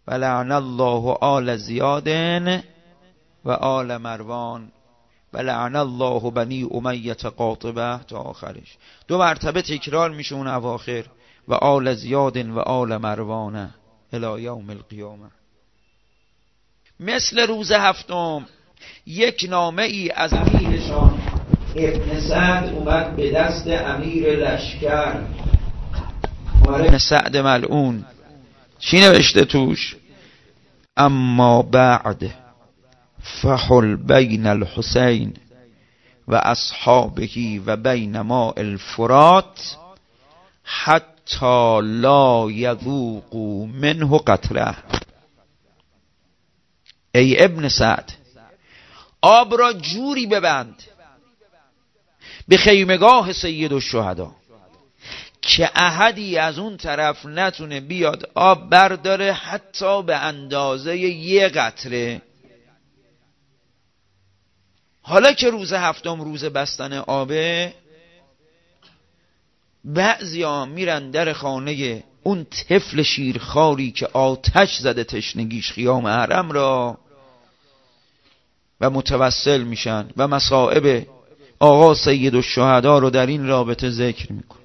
و لعن الله آل زیاد و آل مروان و لعن الله بنی امیه قاطبه تا آخرش. 2 مرتبه تکرار میشه اون اواخر، و آل زیاد و آل مروان الی یوم القیامه. مثل روز هفتم یک نامه ای از امیرشان ابن سعد اومد به دست امیر لشکر ابن سعد ملعون. چی نوشته توش؟ اما بعد فحل بین الحسین و اصحابه و بین ماء الفرات حتی لا یذوقوا منه قطره. ای ابن سعد، آب را جوری ببند به خیمگاه سید الشهدا که احدی از اون طرف نتونه بیاد آب برداره حتی به اندازه 1 قطره. حالا که روز هفتم روز بستن آبه، بعضیا میرن در خانه اون طفل شیرخواری که آتش زده تشنگیش خیام حرم را و متوسل میشن و مصائب آقا سید الشهدا رو در این رابطه ذکر میکن.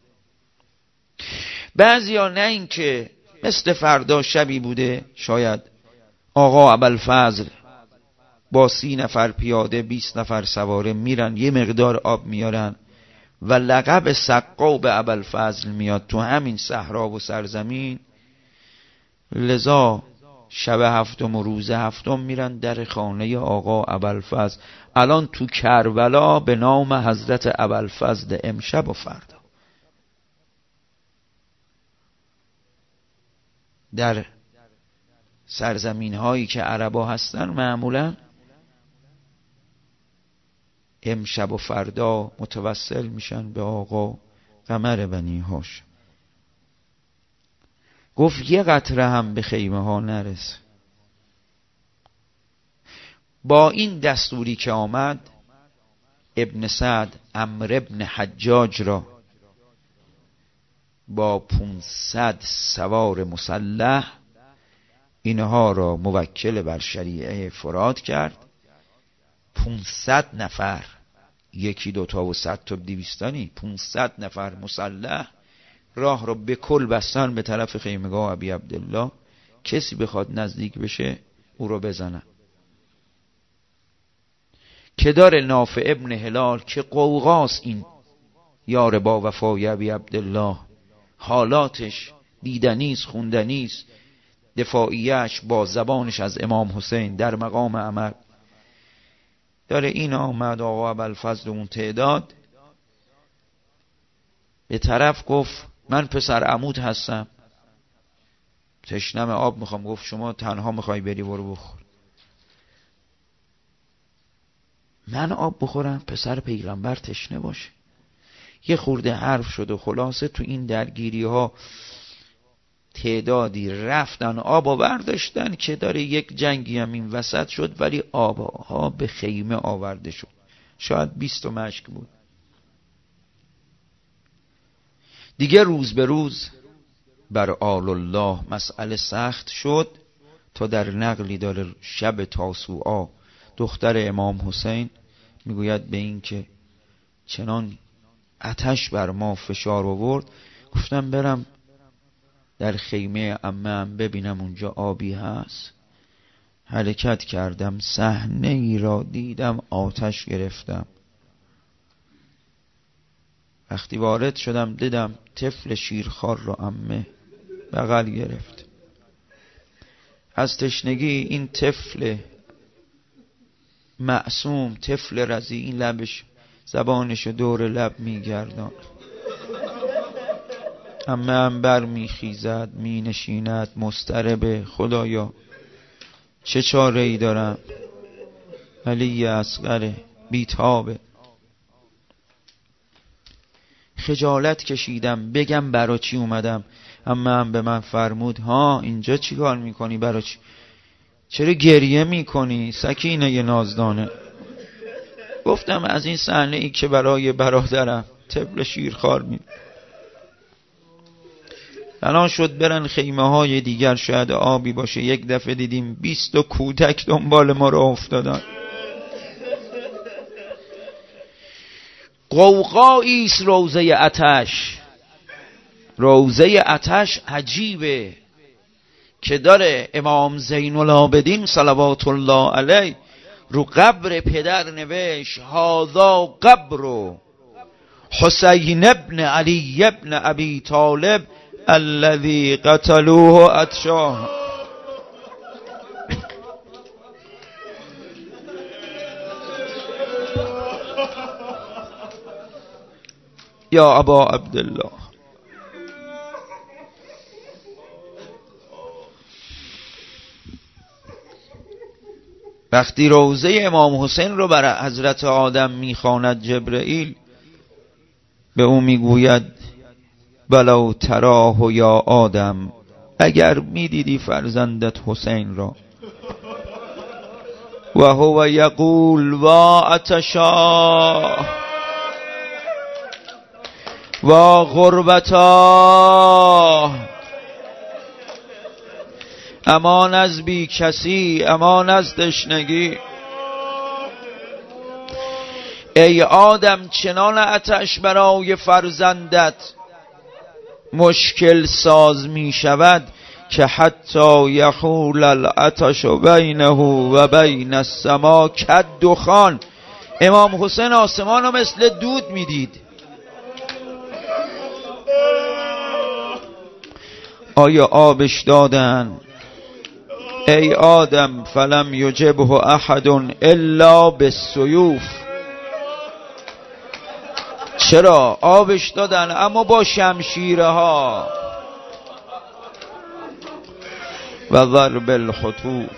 بعضیا نه این که مثل فردا شبی بوده شاید آقا ابوالفضل با 30 نفر پیاده 20 نفر سواره میرن یه مقدار آب میارن و لقب سقا به ابوالفضل میاد تو همین صحرا و سرزمین. لذا شب هفتم و روز هفتم میرن در خانه آقا ابوالفضل. الان تو کربلا به نام حضرت ابوالفضل امشب و فردا. در سرزمین هایی که عربا هستن معمولا امشب و فردا متوسل میشن به آقا قمر بنی هاشم. گفت 1 قطره هم به خیمه ها نرسه. با این دستوری که آمد، ابن سعد عمرو ابن حجاج را با 500 سوار مسلح اینها را موکل بر شریعه فرات کرد. 500 نفر، 1 2 تا و 100 تا 200 نی، 500 نفر مسلح راه را به کل بستن به طرف خیمگاه ابی عبدالله. کسی بخواد نزدیک بشه او را بزنن. که داره نافع ابن هلال که قوقاس این یار با وفای ابی عبدالله، حالاتش دیدنیست خوندنیست، دفاعیش با زبانش از امام حسین در مقام عمل داره. این آمد آقا ابوالفضل اون تعداد به طرف گفت من پسر عمود هستم، تشنم آب میخوام. گفت شما تنها میخوای بری برو بخور. من آب بخورم پسر پیغمبر تشنه باشه؟ یه خورده حرف شد و خلاصه تو این درگیری ها تعدادی رفتن آب برداشتن که داره یک جنگی هم این وسط شد، ولی آبها به خیمه آورده شد. شاید 20 مشک بود. دیگه روز به روز بر آل الله مسئله سخت شد تا در نقلی داره شب تاسوعا دختر امام حسین میگوید به این که چنان آتش بر ما فشار آورد، گفتم برم در خیمه عمه‌ام ببینم اونجا آبی هست. حرکت کردم، صحنه ای را دیدم، آتش گرفتم. وقتی وارد شدم دیدم طفل شیرخوار را عمه بغل گرفت. از تشنگی این طفل معصوم، طفل رضی، این لبش زبانش دور لب میگردان. عمه هم بر میخیزد مینشیند مضطرب. خدایا چه چاره ای دارم؟ علی اصغر بیتابه. خجالت کشیدم بگم برا چی اومدم. اما هم به من فرمود ها اینجا چی کار میکنی؟ برا چی؟ چرا گریه میکنی سکینه نازدانه؟ گفتم از این صحنه ای که برای برادرم طفل شیرخوار الان شد برن خیمه های دیگر شاید آبی باشه. یک دفعه دیدیم 20 کودک دنبال ما را افتادن. قوقایی است روضه آتش. روضه آتش عجیبه که داره امام زین العابدین صلوات الله علیه رو قبر پدر نوشت هذا قبر حسین ابن علی ابن ابی طالب الذي قتلوه اتشاه. یا ابا عبدالله. وقتی روضه امام حسین رو برای حضرت آدم میخواند جبرئیل، به او میگوید ولو تراه یا آدم، اگر میدیدی فرزندت حسین را، و هو یقول وا اتشا وا غربتا، امان از بی کسی، امان از تشنگی. ای آدم چنان آتش برای فرزندت مشکل ساز می شود که حتی یحول العطش بینه و بین السما کالدخان. امام حسین آسمان رو مثل دود می دید. آیا آبش دادن؟ ای آدم فلم یجبه احد الا بالسیوف. چرا؟ آبش دادن اما با شمشیره ها و ضرب الخطوف.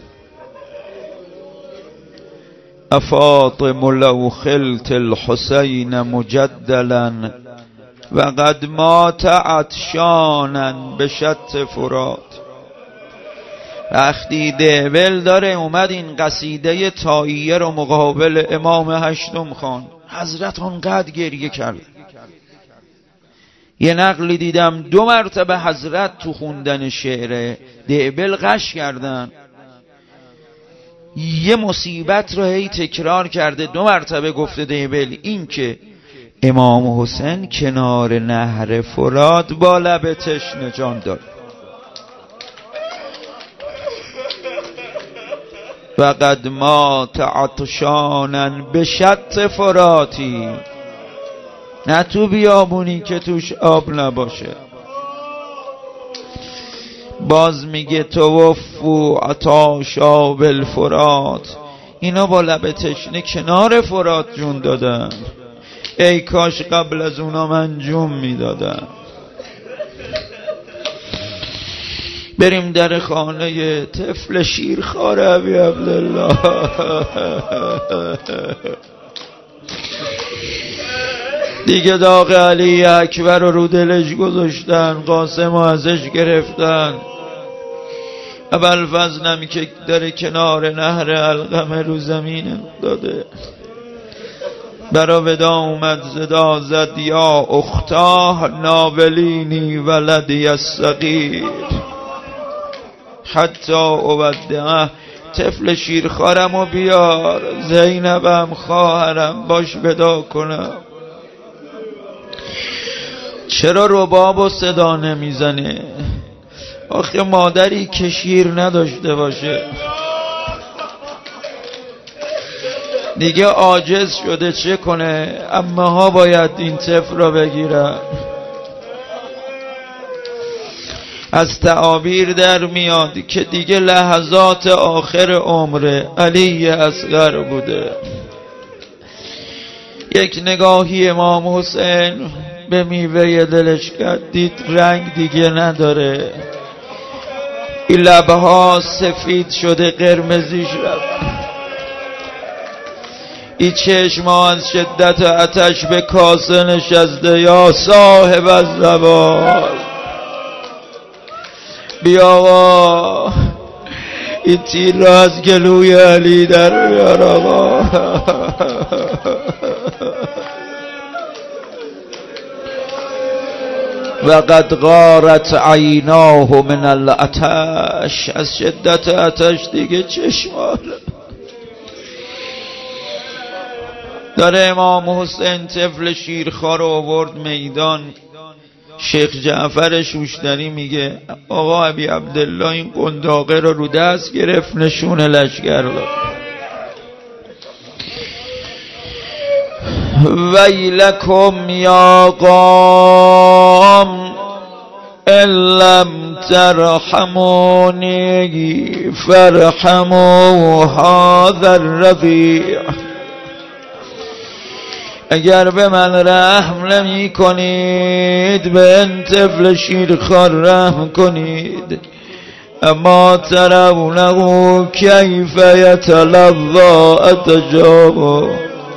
افاطم لو خلت الحسین مجدلا و قد مات عطشانا بشط فرات. وقتی دهبل داره اومد این قصیده طائیه رو مقابل امام هشتم خوان، حضرت اونقدر گریه کرد. یه نقلی دیدم 2 مرتبه حضرت تو خوندن شعر دهبل غش کردن. یه مصیبت رو هی تکرار کرده، 2 مرتبه گفته دهبل این که امام حسین کنار نهر فرات با لب تشنه جان داد. و قد مات عطشانا بشط فراتی، نه تو بیابونی که توش آب نباشه. باز میگه توفو عطاشا بالفرات، اینا با لب تشنه کنار فرات جون دادن. ای کاش قبل از اونا من جون میدادن. بریم در خانه طفل شیرخوار ابی عبدالله. دیگه داغ علی اکبر رو دلش گذاشتن، قاسم ازش گرفتن. ابوالفضلم که در کنار نهر علقمه رو زمین داده، برا ودا اومد صدا زد یا اختاه ناولینی ولدی الصغیر حتی اودعه. طفل شیرخوارمو بیار، زینبم خواهرم باش ودا کنم. چرا رباب و صدا نمیزنه؟ آخه مادری که شیر نداشته باشه دیگه عاجز شده، چه کنه؟ امه ها باید این طفل را بگیرن. از تعابیر در میاد که دیگه لحظات آخر عمر علی اصغر بوده. یک نگاهی امام حسین به میوه دلش کرد، دید رنگ دیگه نداره، این لبها سفید شده، قرمزیش رفت. این چشما از شدت آتش به کاسه نشسته. یا صاحب الزوال بیا آقا، این تیر را از گلوی علی در بیار آقا. و قد غارت عیناه من العطش، از شدت عطش دیگه چشماله. داره امام حسین طفل شیرخوار رو آورد میدان. شیخ جعفر شوشتری میگه آقا ابی عبدالله این قنداقه رو دست گرفت، نشون لشکر داد. ویلکم یا قوم ان لم ترحمونی فارحموا هذا الرضیع. اگر به من رحم نمی کنید به این طفل شیرخوار رحم کنید. اما ترونه کیف یتلظی اتجابا،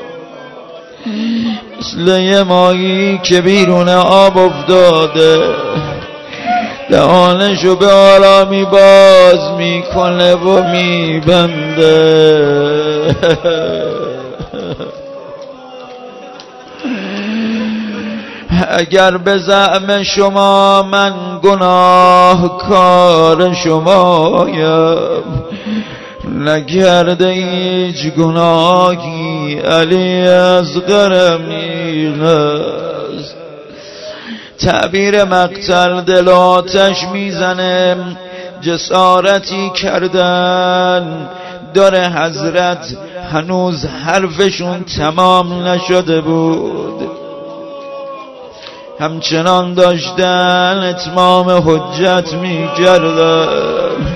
مثل یه ماهی که بیرون آب افتاده دهانشو به آرامی باز میکنه و میبنده. اگر به زعم شما من گناهکار شمایم، نکرده هیچ گناهی علی اصغر میغست. تعبیر مقتل دل آتش میزنه، جسارتی کردن داره حضرت، هنوز حرفشون تمام نشده بود، همچنان داشتن اتمام حجت میکردن.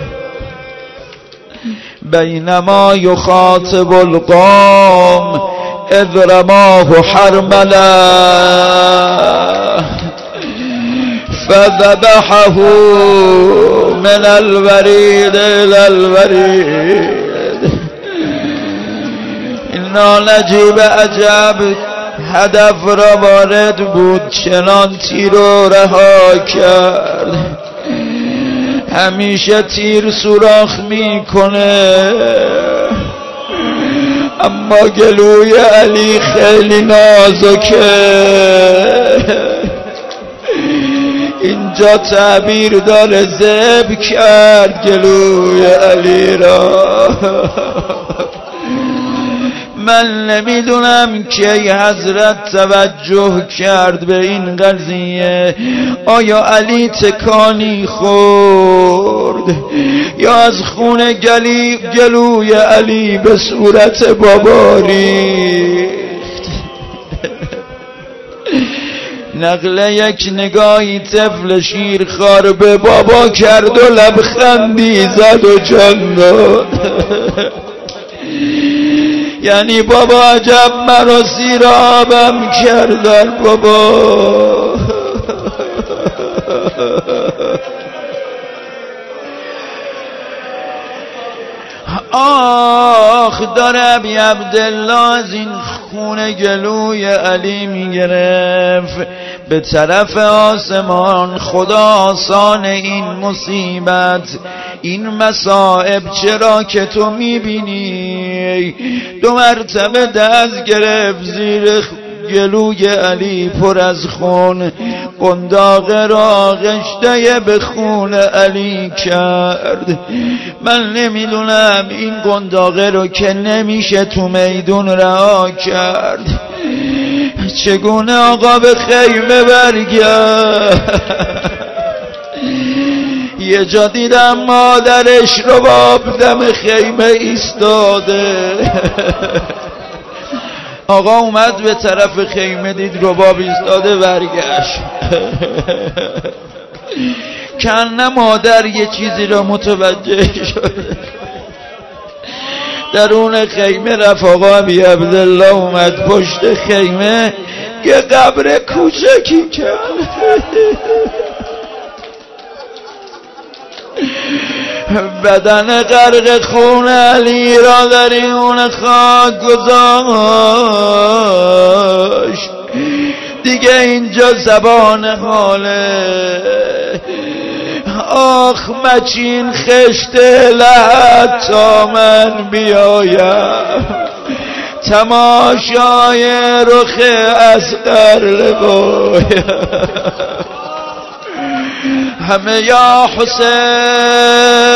بینما یخاطب القوم اذ رماه حرمله فذبحه من الورید الى الورید. انا نجیب عجب هدف را وارد بود، چنان تیر رو رها کرد. همیشه تیر سوراخ میکنه، اما گلوی علی خیلی نازکه. اینجا تعبیر داره ذبح کرد گلوی علی را. من نمیدونم که حضرت توجه کرد به این قضیه. آیا علی تکانی خورد یا از خون گلوی علی به صورت بابا ریخت؟ نقل یک نگاهی طفل شیرخوار به بابا کرد و لبخندی زد و جان داد. یعنی بابا عجب مرا سیرابم کردن بابا. آخ داره ابی عبدالله از این خون گلوی علی میگرفت به طرف آسمان. خدا آسان این مصیبت، این مصائب چرا که تو میبینی. 2 مرتبه دست گرفت زیر گلوی علی پر از خون، قنداق را غشته به خون علی کرد. من نمیدونم این قنداقه رو که نمیشه تو میدون رها کرد، چگونه آقا به خیمه برگرد. یه جا دیدم مادرش رباب دم خیمه ایستاده. آقا اومد به طرف خیمه دید رباب ایستاده، برگشت. کنه مادر یه چیزی را متوجه شده. درون خیمه رفت. آقا ابی عبدالله اومد پشت خیمه یه قبر کوچکی کرد. بدن غرق خون علی را در این خاک گذاشت. دیگه اینجا زبان حاله. آخ مچین خشت لحد تا من بیایم، تماشای رخ اصغر ببایم. همه یا حسین